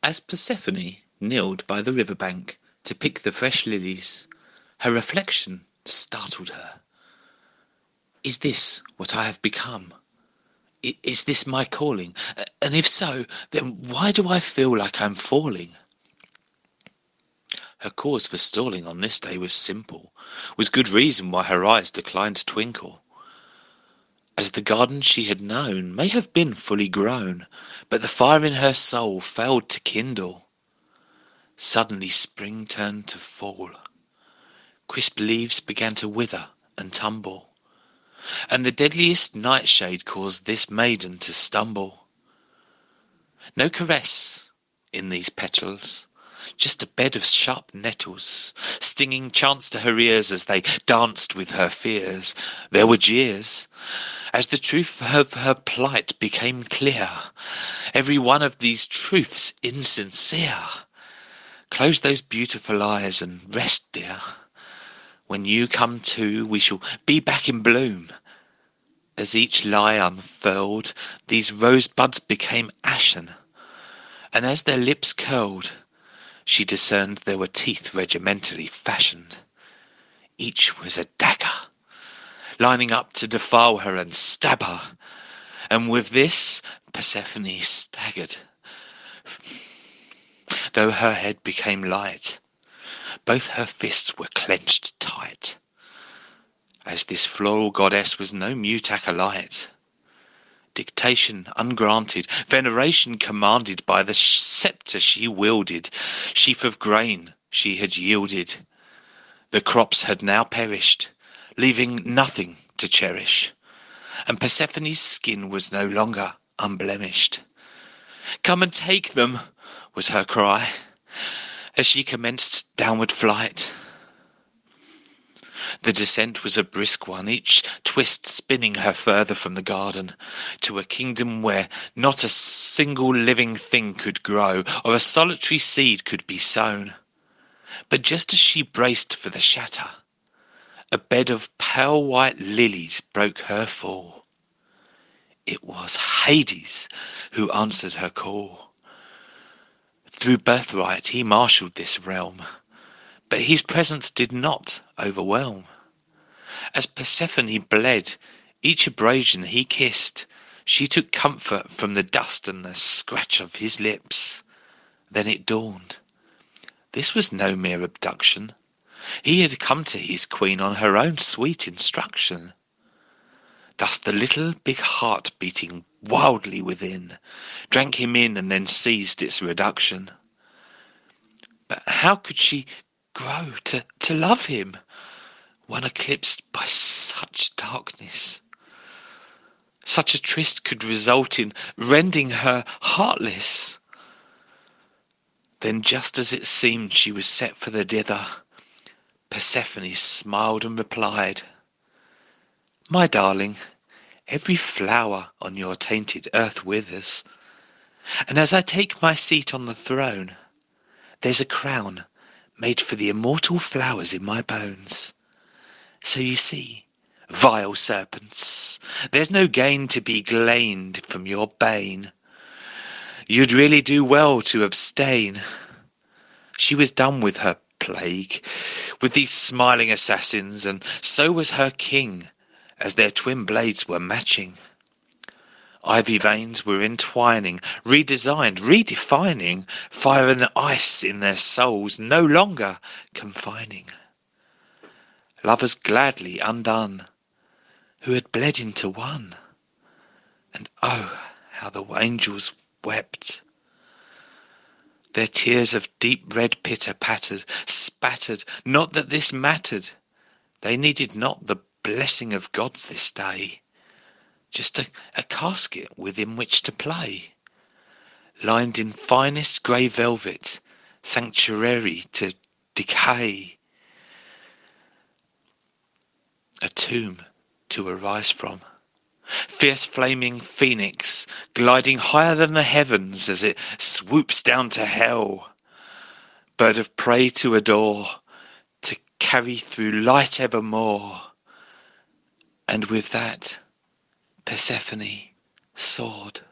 As Persephone kneeled by the river bank to pick the fresh lilies, her reflection startled her. Is this what I have become? Is this my calling? And if so, then why do I feel like I'm falling? Her cause for stalling on this day was simple, was good reason why her eyes declined to twinkle. As the garden she had known may have been fully grown, but the fire in her soul failed to kindle. Suddenly spring turned to fall. Crisp leaves began to wither and tumble, and the deadliest nightshade caused this maiden to stumble. No caress in these petals, just a bed of sharp nettles, stinging chance to her ears as they danced with her fears. There were jeers. As the truth of her plight became clear, every one of these truths insincere. Close those beautiful eyes and rest, dear. When you come to, we shall be back in bloom. As each lie unfurled, these rosebuds became ashen, and as their lips curled, she discerned there were teeth regimentally fashioned. Each was a dagger, lining up to defile her and stab her. And with this, Persephone staggered, though her head became light. Both her fists were clenched tight, as this floral goddess was no mute acolyte. Dictation ungranted, veneration commanded by the sceptre she wielded, sheaf of grain she had yielded. The crops had now perished, leaving nothing to cherish, and Persephone's skin was no longer unblemished. "Come and take them," was her cry, as she commenced downward flight. The descent was a brisk one, each twist spinning her further from the garden, to a kingdom where not a single living thing could grow, or a solitary seed could be sown. But just as she braced for the shatter, a bed of pale white lilies broke her fall. It was Hades who answered her call. Through birthright he marshalled this realm, but his presence did not overwhelm. As Persephone bled, each abrasion he kissed, she took comfort from the dust and the scratch of his lips. Then it dawned. This was no mere abduction. He had come to his queen on her own sweet instruction. Thus the little big heart beating wildly within drank him in and then seized its reduction. But how could she grow to love him, one eclipsed by such darkness? Such a tryst could result in rending her heartless. Then just as it seemed she was set for the dither, Persephone smiled and replied, "My darling, every flower on your tainted earth withers, and as I take my seat on the throne, there's a crown made for the immortal flowers in my bones. So you see, vile serpents, there's no gain to be gleaned from your bane. You'd really do well to abstain." She was done with her plague, with these smiling assassins, and so was her king, as their twin blades were matching. Ivy veins were entwining, redesigned, redefining, fire and ice in their souls, no longer confining. Lovers gladly undone, who had bled into one. And oh, how the angels wept! Their tears of deep red pitter pattered, spattered, not that this mattered. They needed not the blessing of gods this day, just a casket within which to play, lined in finest grey velvet, sanctuary to decay, a tomb to arise from. Fierce flaming phoenix, gliding higher than the heavens as it swoops down to hell. Bird of prey to adore, to carry through light evermore. And with that, Persephone soared.